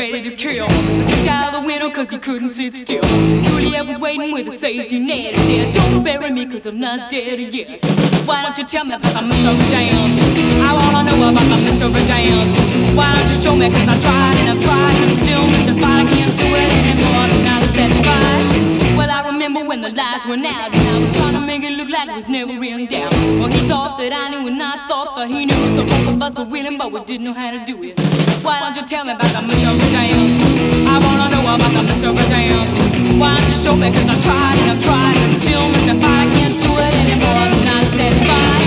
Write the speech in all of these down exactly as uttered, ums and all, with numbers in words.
ready to kill. Jumped out of the window cause he couldn't sit still. Juliet was waiting with a safety net. He said, don't bury me cause I'm not dead yet. Why don't you tell me about the Mister Dance? I wanna know about the Mister Dance. Why don't you show me cause I've tried and I've tried and I'm still mystified. I can't do it anymore, I'm not satisfied. Well, I remember when the lights went out and I was trying to make it look like it was never in doubt. Well, he thought that I knew and I thought that he knew. So both of us were willing but we didn't know how to do it. Why don't you tell me about the Mister Dance? I wanna know about the Mister Dance. Why don't you show me cause I've tried and I've tried and I'm still mystified. I can't do it anymore, I'm not satisfied.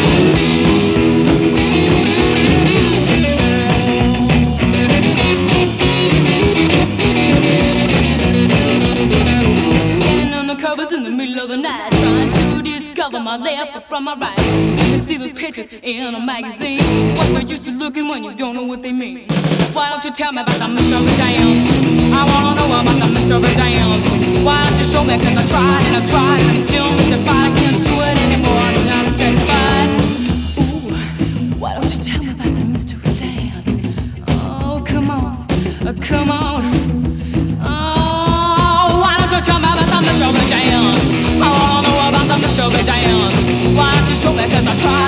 Covers in the middle of the night, trying to discover my left from my right. You can see those pictures in a magazine. What's the use of looking when you don't know what they mean? Why don't you tell me about the Mister Dance? I wanna know about the Mister Dance. Why don't you show me cause I tried and I tried and I'm still mystified. I can't do it anymore, I'm not satisfied. Ooh, why don't you tell me about the Mister Dance? Oh, come on, uh, come on. Tell me about the Mister Dance. I wanna know about the Mister Dance. Why don't you show me cause I tried